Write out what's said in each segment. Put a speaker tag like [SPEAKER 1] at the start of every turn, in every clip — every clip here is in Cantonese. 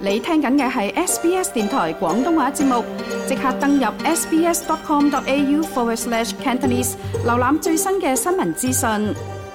[SPEAKER 1] 你聽緊嘅係 SBS 電台廣東話節目，即刻登入 sbs.com.au/Cantonese 瀏覽最新嘅新聞資訊。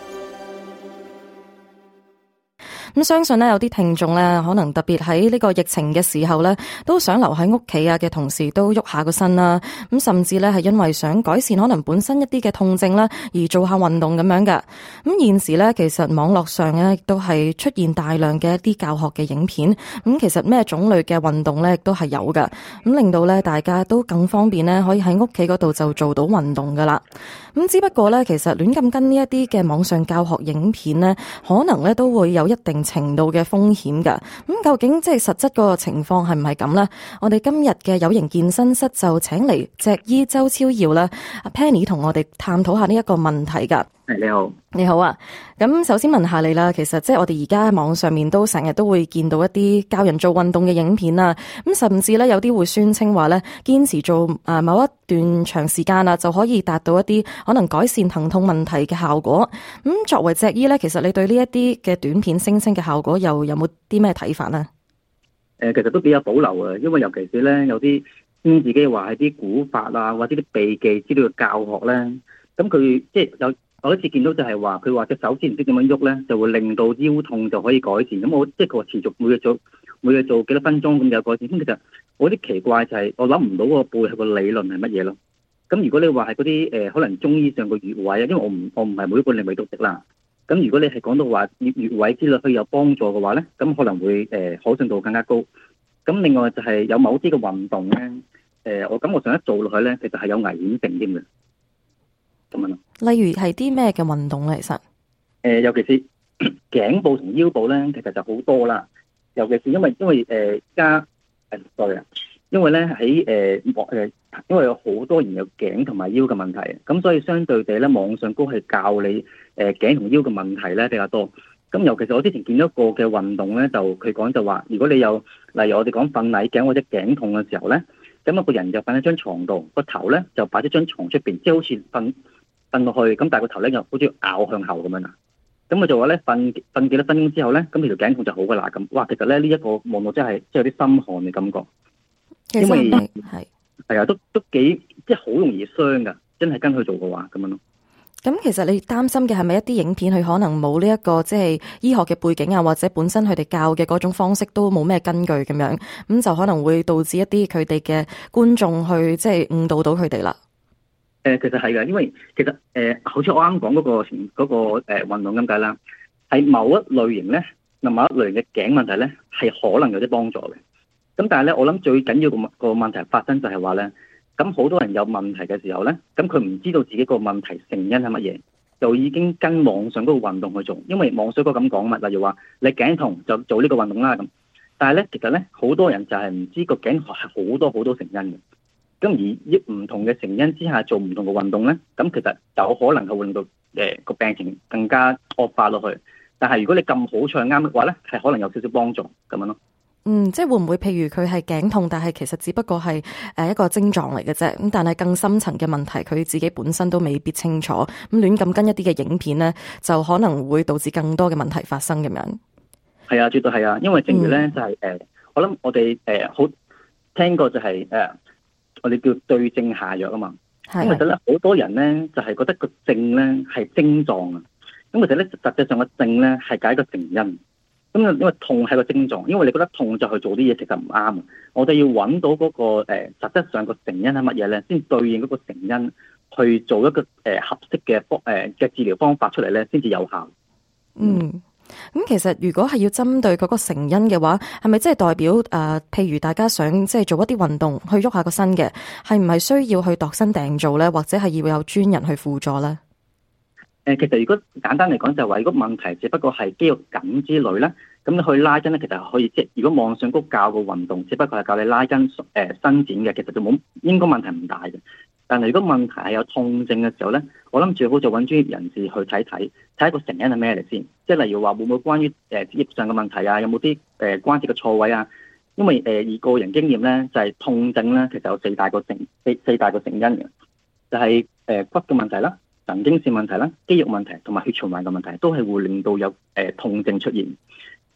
[SPEAKER 2] 咁相信咧，有啲聽眾咧，可能特別喺呢個疫情嘅時候咧，都想留喺屋企啊嘅同時，都喐下個身啦。咁甚至咧係因為想改善可能本身一啲嘅痛症啦，而做下運動咁樣嘅。咁現時咧，其實網絡上咧亦都係出現大量嘅一啲教學嘅影片。咁其實咩種類嘅運動咧，亦都係有嘅。咁令到咧大家都更方便咧，可以喺屋企嗰度就做到運動噶啦。咁只不過咧，其實亂咁跟呢一啲嘅網上教學影片咧，可能咧都會有一定程度嘅風險㗎。咁究竟即係實質嗰個情況係唔係咁呢？我哋今日嘅有型健身室就請嚟脊醫周超耀啦，阿 Penny 同我哋探討下呢一個問題㗎。
[SPEAKER 3] 你好，
[SPEAKER 2] 你好啊。咁首先問下你啦，其實即係我哋而家網上面都成日都會見到一啲教人做運動嘅影片啊。咁甚至咧有啲會宣稱話咧，堅持做某一段長時間啦，就可以達到一啲可能改善疼痛問題嘅效果。咁作為脊醫咧，其實你對呢一啲嘅短片聲稱嘅效果又有冇啲咩睇法呢？
[SPEAKER 3] 其實都比較保留啊，因為尤其是咧有啲自己話係啲古法啊，或者啲秘技資料嘅教學咧，咁佢即係有。我一次見到就係話，佢話隻手指唔識點樣喐咧，就會令到腰痛就可以改善。咁我即係佢話持續每日做幾多分鐘咁有改善。咁其實我啲奇怪就係我諗唔到個背後個理論係乜嘢咯。咁如果你話係嗰啲可能中醫上個穴位啊，因為我唔係每一個你咪都識啦。咁如果你係講到話穴位之類可以有幫助嘅話咧，咁可能會可信度更加高。咁另外就係有某啲嘅運動咧，我感覺上一做落去咧，其實係有危險性添嘅。咁樣咯。
[SPEAKER 2] 例如係啲咩嘅運動咧？其實
[SPEAKER 3] 尤其是頸部同腰部咧，其實就好多啦。尤其是因為加sorry啊，因為咧喺因為有好多人有頸同埋腰嘅問題，咁所以相對地咧，網上都係教你頸同腰嘅問題咧比較多。咁尤其是我之前見到一個嘅運動咧，就佢講就話，如果你有例如我哋講瞓捩頸或者頸痛嘅時候咧，咁一個人就瞓喺張床度，個頭咧就擺喺張床出邊，即係好似瞓落去，咁但係個頭咧又好似拗向後咁樣啊。咁佢就話咧瞓幾多分鐘之後咧，咁條頸痛就好噶啦咁。哇，其實咧呢一個望到真係即係有啲心寒嘅感覺，因為係啊，都幾即係好容易傷噶，真係跟佢做嘅話咁樣咯。
[SPEAKER 2] 咁其實你擔心嘅係咪一啲影片佢可能冇呢一個即係醫學嘅背景啊，或者本身佢哋教嘅嗰種方式都冇咩根據咁樣，咁就可能會導致一啲佢哋嘅觀眾去即係誤導到佢哋啦。
[SPEAKER 3] 其實係嘅，因為其實好似我啱講嗰個運動咁計啦，係某一類型咧，某一類型嘅頸問題咧，係可能有啲幫助嘅。咁但係咧，我諗最緊要個問題發生就係話咧，咁好多人有問題嘅時候咧，咁佢唔知道自己個問題成因係乜嘢，就已經跟網上嗰個運動去做，因為網上嗰個咁講嘛，例如話你頸痛就做呢個運動啦咁。但係咧，其實咧好多人就係唔知個頸係好多好多成因嘅。咁而喺唔同嘅成因之下做唔同嘅運動咧，咁其實有可能係會令到個病情更加惡化落去。但係如果你咁好彩啱嘅話咧，係可能有少少幫助咁樣咯。
[SPEAKER 2] 即係會唔會譬如佢係頸痛，但係其實只不過係一個症狀嚟嘅啫。咁但係更深層嘅問題，佢自己本身都未必清楚。咁亂咁跟一啲嘅影片咧，就可能會導致更多嘅問題發生咁樣。
[SPEAKER 3] 係啊，絕對係啊，因為正如咧就係我諗我哋好聽過就係我哋叫對症下藥啊嘛。咁其實咧好多人咧就係覺得個症咧係症狀啊。咁其實咧實際上個症咧係解個成因。咁因為痛係個症狀，因為你覺得痛就去做啲嘢，其實唔啱。我哋要揾到嗰個實質上個成因係乜嘢咧，先對應嗰個成因去做一個合適嘅治療方法出嚟咧，先至有效。
[SPEAKER 2] 咁其實如果係要針對嗰個成因嘅話，係咪即係代表譬如大家想即係做一啲運動去喐下個身嘅，係唔係需要去度身訂做咧，或者係要有專人去輔助咧？
[SPEAKER 3] 其實如果簡單嚟講就係話，如果問題只不過係肌肉緊之類咧，咁你去拉筋咧，其實可以即係如果網上高教個運動，只不過係教你拉筋伸展嘅，其實就冇應該問題唔大嘅。但係如果問題係有痛症嘅時候咧，我諗最好就揾專業人士去睇個成因係咩嚟先。即係例如話會唔會關於職業上嘅問題啊，有冇啲關節嘅錯位啊？因為以個人經驗咧，就係痛症咧，其實有四大個成因嘅，就係骨嘅問題啦、神經線問題啦、肌肉問題同埋血循環嘅問題，都係會令到有痛症出現。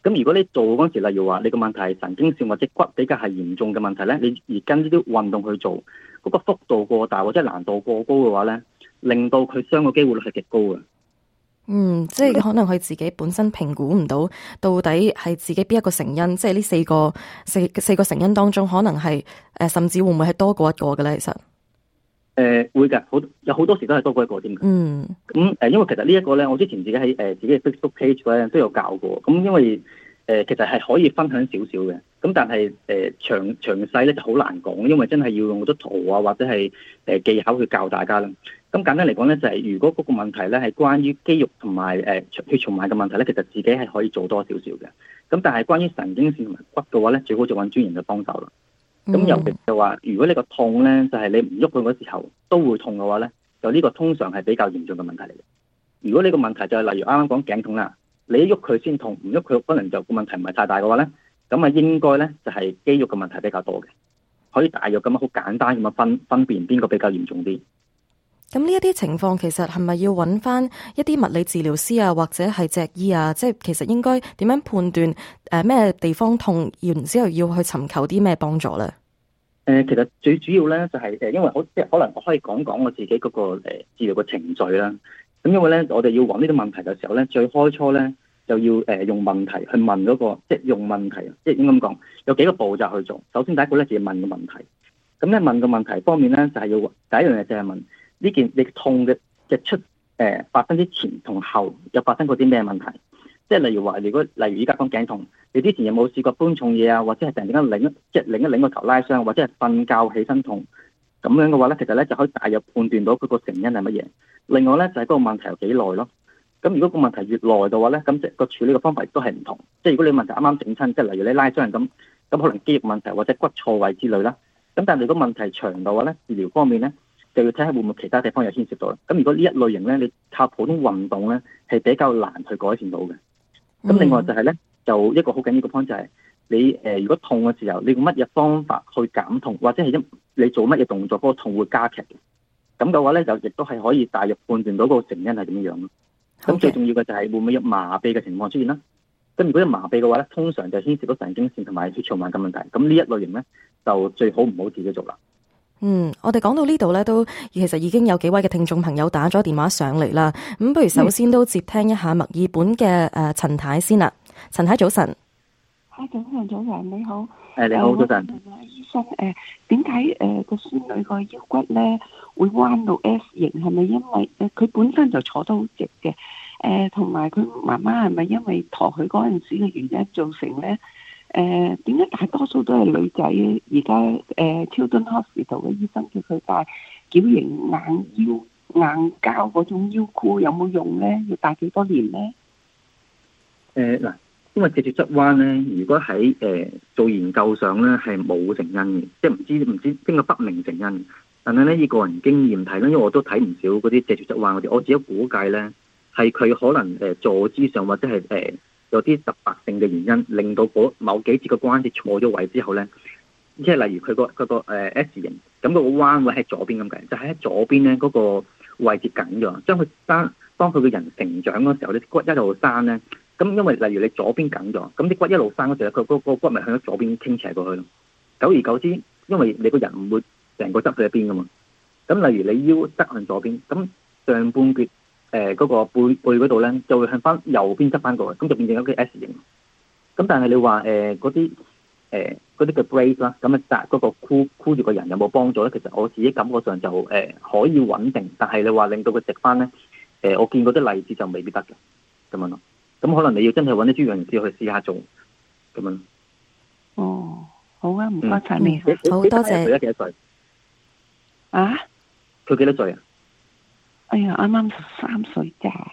[SPEAKER 3] 咁如果你做嗰陣時，例如話你個問題係神經線或者骨比較係嚴重嘅問題咧，你而跟呢啲運動去做，嗰個幅度過大或者難度過高嘅話咧，令到佢傷嘅機會率係極高嘅。
[SPEAKER 2] 即係可能佢自己本身評估唔到到底係自己邊一個成因，即係呢四個成因當中，可能係甚至會唔會係多過一個嘅咧？其實
[SPEAKER 3] 會嘅，有好多時都係多過一個添嘅。咁因為其實呢一個咧，我之前自己喺自己嘅 Facebook page 咧都有教過。咁因為其實係可以分享少少嘅，咁但係詳細咧就好難講，因為真係要用好多圖啊或者係技巧去教大家啦。咁簡單嚟講咧，就係如果嗰個問題咧係關於肌肉同埋血循環嘅問題咧，其實自己係可以做多少少嘅。咁但係關於神經線同埋骨嘅話咧，最好就揾專人嘅幫手啦。咁尤其就話，如果呢個痛咧，就係你唔喐佢嗰時候都會痛嘅話咧，就呢個通常係比較嚴重嘅問題嚟嘅。如果呢個問題就係例如啱啱講頸痛啦，你一喐佢先痛，唔喐佢可能就個問題唔係太大嘅話咧，咁啊應該咧就係肌肉嘅問題比較多嘅，可以大約咁樣好簡單咁樣分辨邊個比較嚴重啲。
[SPEAKER 2] 咁呢一啲情況其實係咪要揾翻一啲物理治療師啊，或者係脊醫啊？即係其實應該點樣判斷咩地方痛，然之後要去尋求啲咩幫助咧？
[SPEAKER 3] 其實最主要咧就係因為即係可能我可以講我自己嗰個治療嘅程序啦。咁因為咧我哋要揾呢啲問題嘅時候咧，最開初咧就要用問題去問嗰個，即係用問題，即係應該咁講，有幾個步驟去做。首先第一個咧就要問個問題。咁咧問個問題方面咧就係要第一樣嘢就係問呢件你痛嘅發生之前同後有發生過啲咩問題？即係例如話，例如依家講頸痛，你之前有冇試過搬重嘢啊，或者係突然間擰個頭拉傷，或者係瞓覺起身痛咁樣嘅話咧，其實咧就可以大約判斷到佢個成因係乜嘢。另外咧就係嗰個問題有幾耐咯。咁如果個問題越耐嘅話咧，咁即係個處理嘅方法亦都係唔同。即係如果你問題啱啱整親，即係例如你拉傷人咁可能肌肉問題或者骨錯位之類啦。咁但係如果問題長嘅話咧，治療方面咧，就要睇下會唔會其他地方有牽涉到啦。咁如果呢一類型咧，你靠普通運動咧係比較難去改善到嘅。咁另外就係咧，就一個好緊要嘅 point 就係你如果痛嘅時候，你用乜嘢方法去減痛，或者係你做乜嘢動作，嗰個痛會加劇嘅。咁嘅話咧，就亦都係可以大約判斷到嗰個成因係點樣咯。咁最重要嘅就係會唔會有麻痹嘅情況出現啦。咁如果有麻痹嘅話咧，通常就牽涉到神經線同埋血循環嘅問題。咁呢一類型咧，就最好唔好自己做啦。
[SPEAKER 2] 我哋講到呢度咧，都其實已經有幾位嘅聽眾朋友打咗電話上嚟啦。咁不如首先都接聽一下墨爾本嘅陳太先啦。陳太早晨。
[SPEAKER 4] 早晨，你好。
[SPEAKER 3] 你好，早晨。
[SPEAKER 4] 醫生，點解個孫女個腰骨咧會彎到 S 型？係咪因為佢本身就坐得好直嘅？同埋佢媽媽係咪因為陀佢嗰陣時嘅原因造成咧？點解大多數都係女仔？而家Children Hospital 嘅醫生叫佢戴矯形硬膠嗰種腰箍，有冇用咧？要戴幾多年咧？
[SPEAKER 3] 嗱，因為脊柱側彎咧，如果喺做研究上咧係冇成因嘅，即係唔知邊個不明成因。但係咧以個人經驗睇咧，因為我都睇唔少嗰啲脊柱側彎嗰啲，我自己估計咧係佢可能坐姿上或者係有啲突發性嘅原因，令到某幾節嘅關節錯咗位之後咧，即係例如佢個S 型，咁個彎位喺左邊咁計，就喺左邊咧嗰個位置緊咗，將佢當佢個人成長嗰時候咧，骨一路生咧，咁因為例如你左邊緊咗，咁啲骨一路生嗰時咧，佢個骨咪向咗左邊傾斜過去咯。久而久之，因為你個人唔會成個側去一邊噶嘛，咁例如你腰側向左邊，咁上半橛嗰個背嗰度咧，就會向翻右邊側翻過去，咁就變成一個 S 型。咁但係你話嗰啲嘅 brace 啦，咁啊嗰個箍住個人有冇幫助咧？其實我自己感覺上就可以穩定，但係你話令到佢直翻咧，我見過啲例子就未必得嘅咁樣咯。咁可能你要真係揾啲專業人士去試下做咁樣。
[SPEAKER 4] 哦，好啊，唔該晒你。
[SPEAKER 2] 好多謝。
[SPEAKER 3] 佢幾多歲？
[SPEAKER 4] 啊？
[SPEAKER 3] 佢幾多歲啊？
[SPEAKER 4] 哎呀，啱啱13歲咋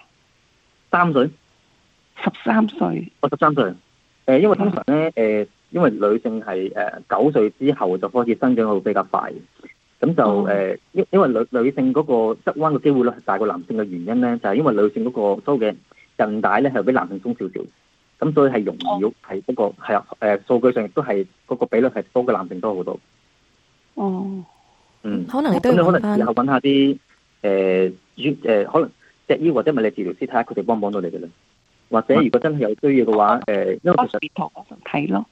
[SPEAKER 3] ？3歲
[SPEAKER 4] ？13歲。
[SPEAKER 3] 我13歲。因為通常咧，因為女性係9歲之後就開始生長會比較快，咁就因為女性嗰個側彎嘅機會率係大過男性嘅原因咧，就係因為女性嗰個所謂嘅韌帶咧係比男性鬆少少，咁所以係容易係嗰個係數據上亦都係嗰個比率係多過男性多好多。
[SPEAKER 4] 哦。
[SPEAKER 2] 可能你都要
[SPEAKER 3] 可能以後揾下啲可能脊醫或者物理治療師睇下佢哋幫唔幫到你嘅啦。 或者如果真係有需要嘅話，因為其實
[SPEAKER 4] 嗰度睇咯。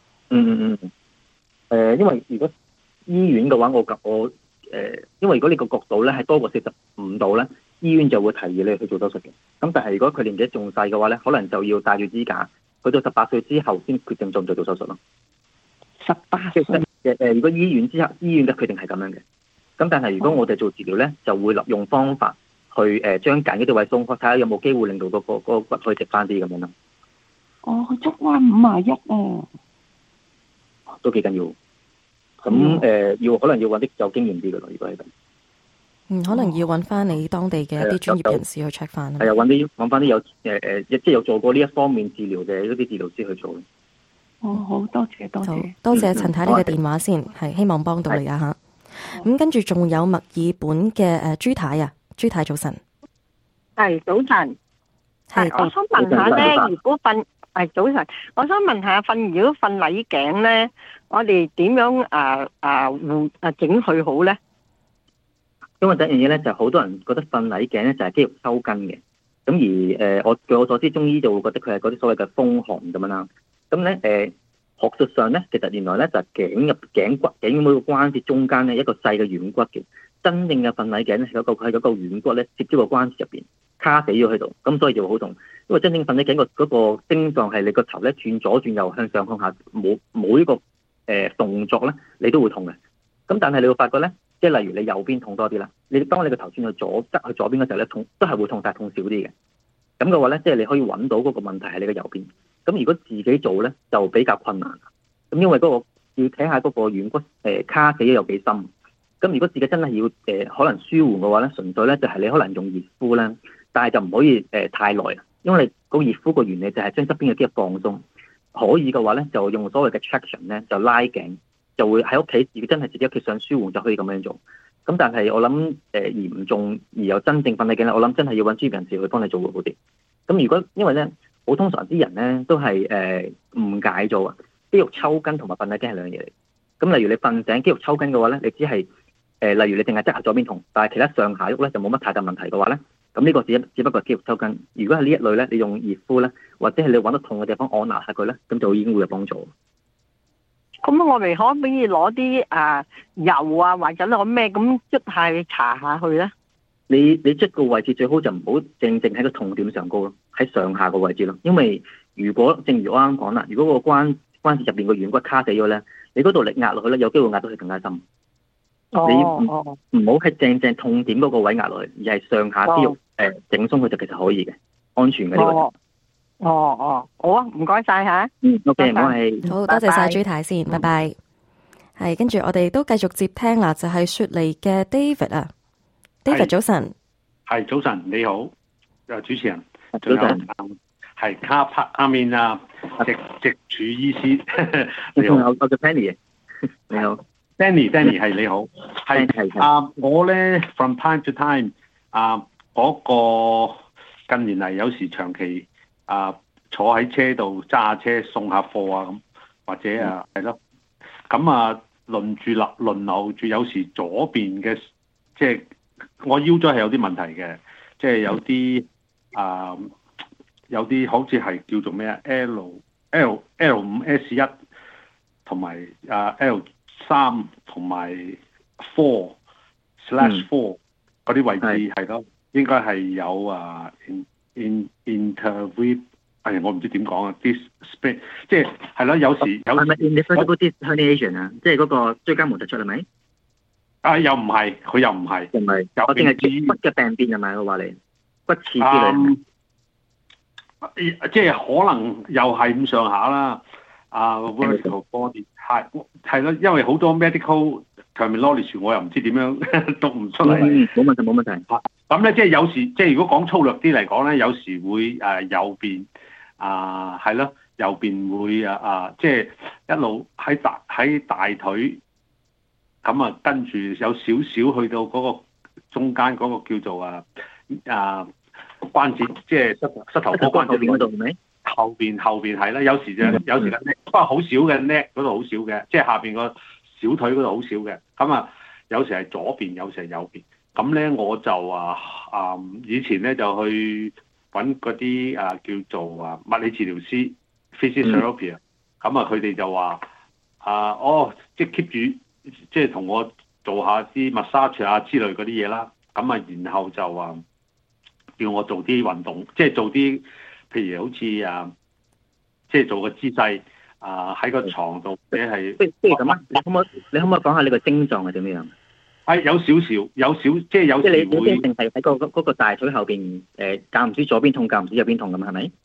[SPEAKER 3] 因為如果醫院嘅話，因為如果你個角度咧係多過45度咧，醫院就會提議你去做手術嘅。咁但係如果佢年紀仲細嘅話咧，可能就要帶住支架，去到18歲之後先決定做唔做手術咯。
[SPEAKER 4] 18歲。
[SPEAKER 3] 如果醫院嘅決定係咁樣嘅，咁但係如果我哋做治療咧，就會用方法去將緊嗰啲位鬆開，睇下有冇機會令到個骨可以直翻啲咁樣咯。
[SPEAKER 4] 佢觸彎51啊，
[SPEAKER 3] 都幾緊要。咁可能要揾啲有經驗啲嘅咯，如果係咁。
[SPEAKER 2] 可能要揾翻你當地嘅一啲專業人士去 check 翻。
[SPEAKER 3] 係啊，揾翻啲有即係有做過呢一方面治療嘅嗰啲治療師去做。
[SPEAKER 4] 好多謝
[SPEAKER 2] 多謝陳太呢個電話先，係希望幫到你啊嚇。咁跟住仲有墨爾本嘅朱太啊，朱太早晨。
[SPEAKER 5] 係早晨。係，我想問下咧，如果早晨，我想問下如果瞓禮頸咧，我哋點樣整佢好咧？
[SPEAKER 3] 因為第一樣嘢咧，就好多人覺得瞓禮頸咧就係肌肉收筋嘅，咁而據我所知，中醫就會覺得佢係嗰啲所謂嘅風寒咁樣啦。咁咧學術上咧，其實原來咧就係頸骨頸每個關節中間咧一個細嘅軟骨嘅，真正嘅瞓禮頸咧係嗰個軟骨咧接咗個關節入邊卡死咗喺度，咁所以就會好痛。因為真正瞓禮頸嗰個症狀係你個頭咧轉左轉右向上向下冇呢個動作咧，你都會痛嘅。咁但係你會發覺咧，即係例如你右邊痛多啲啦，當你個頭轉去左邊嘅時候咧，痛都係會痛，但係痛少啲嘅。咁嘅話咧，即係你可以揾到嗰個問題係你嘅右邊。咁如果自己做咧，就比較困難。咁因為嗰個要睇下嗰個軟骨卡死咗有幾深。咁如果自己真係要可能舒緩嘅話咧，純粹咧就係你可能用熱敷咧，但係就唔可以太耐啊，因為你個熱敷個原理就係將側邊嘅肌肉放鬆。可以嘅話咧，就用所謂嘅 traction 咧，就拉頸，就會喺屋企自己真係自己屋企想舒緩就可以咁樣做。咁但係我諗嚴重而又真正瞓禮頸咧，我諗真係要揾專業人士去幫你做會好啲。咁如果因為咧，好通常啲人咧都係誤解咗啊，肌肉抽筋同埋瞓禮頸係兩樣嘢嚟。咁例如你瞓醒肌肉抽筋嘅話咧，你只係例如你淨係側下左邊痛，但係其他上下喐咧就冇乜太大問題嘅話咧，咁呢個只不過係肌肉抽筋。如果係呢一類咧，你用熱敷咧，或者係你揾到痛嘅地方按壓下佢咧，咁就已經會有幫助。
[SPEAKER 5] 咁我哋可唔可以攞啲油啊，或者攞咩咁捽下去搽下去咧？
[SPEAKER 3] 你捽個位置最好就唔好正喺個痛點上高咯，喺上下個位置咯。因為如果正如我啱啱講啦，如果個關節入邊個軟骨卡死咗咧，你嗰度力壓落去咧，有機會壓到佢更加深。你唔好喺正痛點嗰個位壓落去，而係上下肌肉整鬆佢就其實可以嘅，安全嘅呢個。
[SPEAKER 5] 好啊，唔該晒吓。
[SPEAKER 3] OK， 唔該係。
[SPEAKER 2] 好多謝晒朱太先，拜拜。係，跟住我哋都繼續接聽啦，就係雪梨嘅 David 啊。David 早晨。
[SPEAKER 6] 係早晨，你好，主持人。
[SPEAKER 3] 早晨。
[SPEAKER 6] 係卡帕阿面啊，直柱醫師。你好，
[SPEAKER 3] 我叫 Penny。你好
[SPEAKER 6] ，Danny 係你好。係我咧 from time to time 嗰個近年嚟有時長期坐喺車度揸下車送下貨啊咁，或者係咯，咁輪流住，有時左邊嘅即係我腰椎係有啲問題嘅，即係有啲好似係叫做咩啊 L5S1 同埋L3同埋 4/4 嗰啲位置係咯，應該係有intervertebral。我唔知點講啊 ，disc split 即係咯，有時有係咪
[SPEAKER 3] irreversible disc herniation 啊？即係嗰個椎間盤突出係咪？
[SPEAKER 6] 又唔係，佢又唔係，
[SPEAKER 3] 唔係，我淨係骨嘅病變係咪？我話你骨刺之類，
[SPEAKER 6] 即係可能又係咁上下啦。vertical body 係咯，因為好多 medical terminology 我又唔知點樣讀唔出嚟。
[SPEAKER 3] 冇問題。
[SPEAKER 6] 咁咧，即係有時，即係如果講粗略啲嚟講咧，有時會右邊係咯，右邊會即係一路喺大腿，咁跟住有少少去到嗰個中間嗰個叫做關節，即係膝頭哥關節嗰度，係咪？後邊係啦，有時嘅 neck， 不過好少嘅 neck 嗰度好少嘅，即係下邊個小腿嗰度好少嘅。咁有時係左邊，有時係右邊。咁咧我就以前咧就去揾嗰啲叫做物理治療師 physiotherapy，咁佢哋就話即係 keep 住即係同我做下啲 massage 啊之類嗰啲嘢啦，咁然後就叫我做啲運動，即係做啲譬如好似即係做個姿勢喺個床度，或者係
[SPEAKER 3] 即係咁啊！你可唔可以講下你個症狀係點樣？
[SPEAKER 6] 有少少，即係有時會。即係你一定係喺
[SPEAKER 3] 嗰個大腿後邊間唔知左邊痛，間唔知右邊痛咁係咪？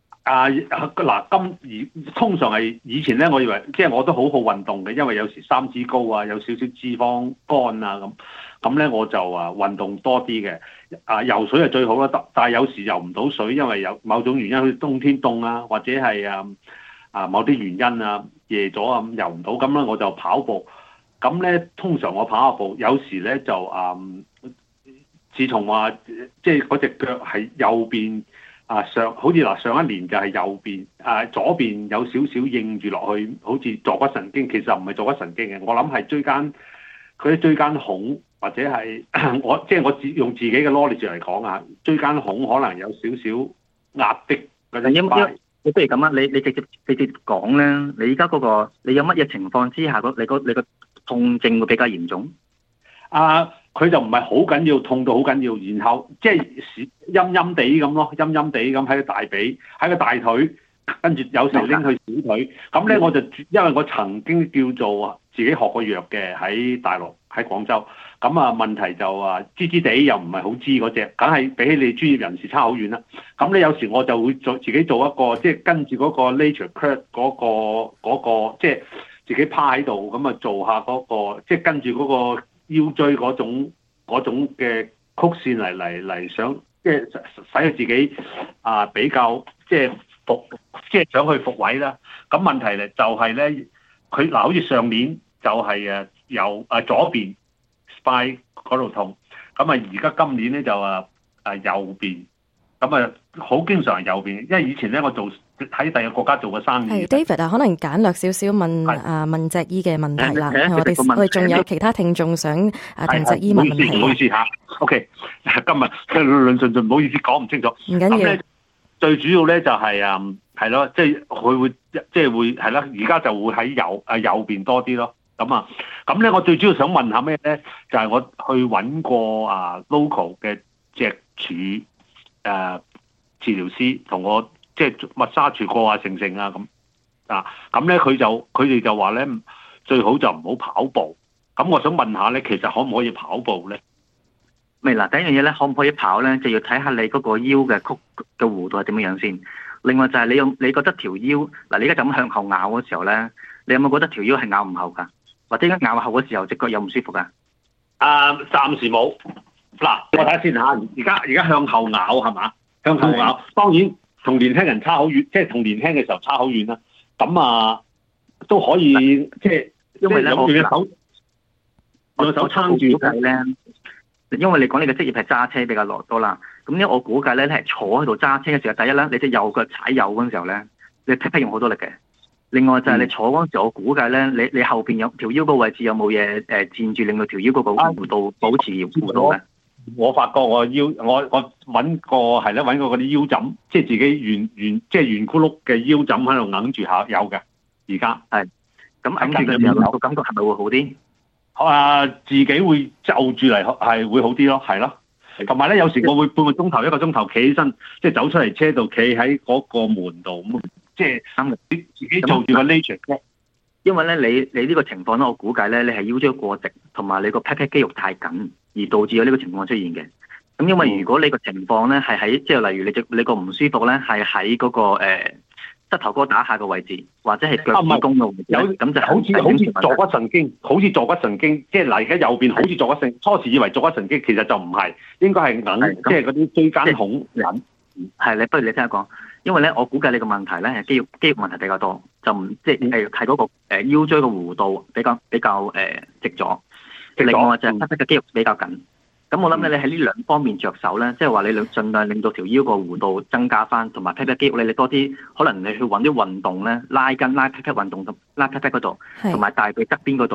[SPEAKER 6] 通常係以前咧，我以為即係我都好運動嘅，因為有時三脂高有少少脂肪肝咁咧我就運動多啲嘅。游水係最好啦，但係有時游唔到水，因為有某種原因，好似冬天凍或者係某啲原因夜咗咁游唔到，咁咧我就跑步。咁咧通常我跑下步，有時咧就自從話即係嗰隻腳係右邊好似上一年就係右邊左邊有少少應住落去，好似坐骨神經，其實唔係坐骨神經嘅，我諗係佢啲椎間孔或者係我用自己嘅 knowledge 嚟講椎間孔可能有少少壓迫嗰陣。
[SPEAKER 3] 你不如咁你直接講咧，你而家嗰個你有乜嘢情況之下，你個痛症會比較嚴重？
[SPEAKER 6] 佢就唔係好緊要，痛到好緊要，然後即係陰陰地咁咯，陰陰地咁喺個大髀，喺個大腿，跟住有時拎去小腿。咁咧我就因為我曾經叫做自己學過藥嘅喺大陸喺廣州，咁問題就知知地又唔係好知嗰隻，梗係比起你專業人士差好遠啦。咁咧有時我就會自己做一個，即係跟住嗰個 lateral curve 嗰個即係自己趴喺度咁做下嗰個，即係跟住嗰個腰椎嗰種嘅曲線嚟想，即係使佢自己比較即係想去復位啦。咁問題咧就係咧，佢好似上年就係由左邊 spine 嗰度痛，咁而家今年咧就右邊，咁好經常係右邊，因為以前咧我喺第二個國家做過生意。
[SPEAKER 2] David 可能簡略少少問脊醫嘅問題啦。我哋仲有其他聽眾想同脊醫問問題。
[SPEAKER 6] 唔好意思OK， 今日論盡唔好意思講唔清楚。
[SPEAKER 2] 唔緊要。
[SPEAKER 6] 最主要咧就係係咯，即係佢會即係會係啦，而家就會喺右邊多啲咯。咁咧我最主要想問下咩咧？就係我去揾過local 嘅脊柱治療師同我。即係massage過成咁咁咧佢哋就話咧最好就唔好跑步。咁我想問下咧，其實可唔可以跑步咧？
[SPEAKER 3] 第一樣嘢咧，可唔可以跑咧，就要睇下你嗰個腰嘅曲嘅弧度係點樣先。另外就係你覺得條腰你而家咁向後咬嘅時候咧，你有冇覺得條腰係咬唔後㗎？或者咬後嘅時候隻腳有唔舒服㗎？
[SPEAKER 6] 暫時冇。我睇下先嚇。而家向後咬係嘛？向後咬，當然。同年輕人差好遠，即係同年輕嘅時候差好遠啦。咁都可以，即係因為咧，我用手撐住咧。因為你講你嘅職業係揸車比較多啦。咁咧，我估計咧係坐喺度揸車嘅時候，第一咧，你隻右腳踩油嗰陣時候咧，你劈劈用好多力嘅。另外就係你坐嗰陣時候，我估計咧，你後邊有條腰個位置有冇嘢墊住，令到條腰嗰個弧度保持弧度嘅？ 我發覺我腰，我揾過嗰啲腰枕，即係自己圓即係圓咕碌嘅腰枕喺度揞住下有嘅。而家係
[SPEAKER 3] 咁揞住嘅時候，個感覺係咪會好啲？
[SPEAKER 6] 自己會就住嚟係會好啲咯，係咯。同埋咧，有時我會半個鐘頭、1個鐘頭企起身，即係走出嚟車度，企喺嗰個門度咁，即係自己做住個 lateral。
[SPEAKER 3] 因為咧，你呢個情況咧，我估計咧，你係腰椎過直，同埋你個屁屁肌肉太緊，而導致咗呢個情況出現嘅。咁因為如果你個情況咧係喺即係例如你個唔舒服咧係喺嗰個膝頭哥打下個位置，或者係腳趾公嘅位置，咁就
[SPEAKER 6] 好似坐骨神經，好似坐骨神經，即係嗱而家右邊好似坐骨神經，初時以為坐骨神經，其實就唔係，應該係硬，即係嗰啲椎間孔緊。
[SPEAKER 3] 係你不如你聽我講，因為咧我估計你個問題咧係肌肉問題比較多，就唔即係嗰個腰椎嘅弧度比較直咗，另外就係膝嘅肌肉比較緊。咁我諗你喺呢兩方面着手咧，即係話你盡量令到條腰個弧度增加翻，同埋屁屁肌肉你多啲，可能你去揾啲運動咧，拉筋、拉屁屁運動、拉屁屁嗰度，同埋大髀側邊嗰度，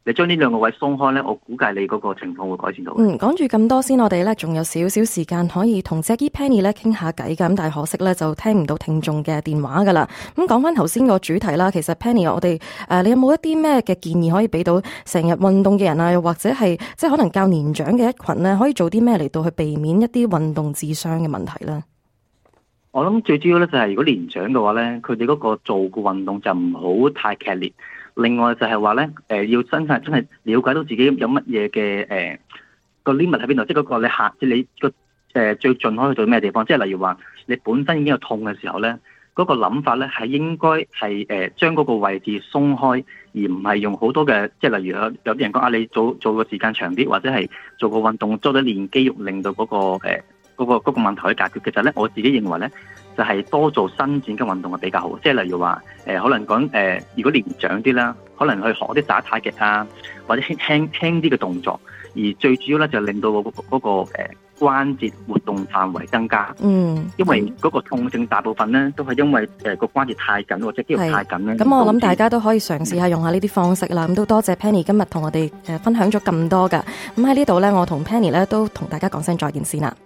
[SPEAKER 3] 你將呢兩個位鬆開咧，我估計你嗰個情況會改善到。
[SPEAKER 2] 講住咁多先，我哋咧仲有少少時間可以同 Jackie Penny 咧傾下偈㗎，咁但係可惜咧就聽唔到聽眾嘅電話噶啦。咁講翻頭先個主題啦，其實 Penny 我哋你有冇一啲咩嘅建議可以俾到成日運動嘅人啊，又或者係即係可能較年長嘅一群咧，可以做啲咩嚟到去避免一啲運動致傷嘅問題咧？
[SPEAKER 3] 我諗最主要咧就係如果年長嘅話咧，佢哋嗰個做嘅運動就唔好太劇烈。另外就係話咧，要真係了解到自己有乜嘢嘅個 limit 喺邊度，即係嗰個你你個最盡可以去到咩地方？即係例如話你本身已經有痛嘅時候咧，嗰個諗法咧係應該係將嗰個位置鬆開，而唔係用好多嘅，即係例如有啲人講你做個時間長啲，或者係做個運動多咗練肌肉，令到嗰個問題去解決。其實咧，我自己認為咧，就係多做伸展嘅運動係比較好。即係例如話可能講如果年長啲啦，可能去學啲打太極啊，或者輕啲嘅動作。而最主要咧就令到嗰個關節活動範圍增加。因為嗰個痛症大部分咧都係因為個關節太緊或者肌肉太緊咧。
[SPEAKER 2] 咁我諗大家都可以嘗試下用下呢啲方式啦。咁都多謝 Penny 今日同我哋分享咗咁多噶。咁喺呢度咧，我同 Penny 咧都同大家講聲再見先啦。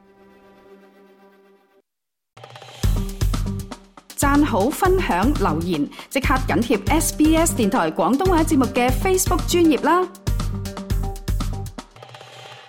[SPEAKER 1] 讚好、分享、留言，即刻緊貼SBS 電台廣東話節目嘅 Facebook 專頁啦！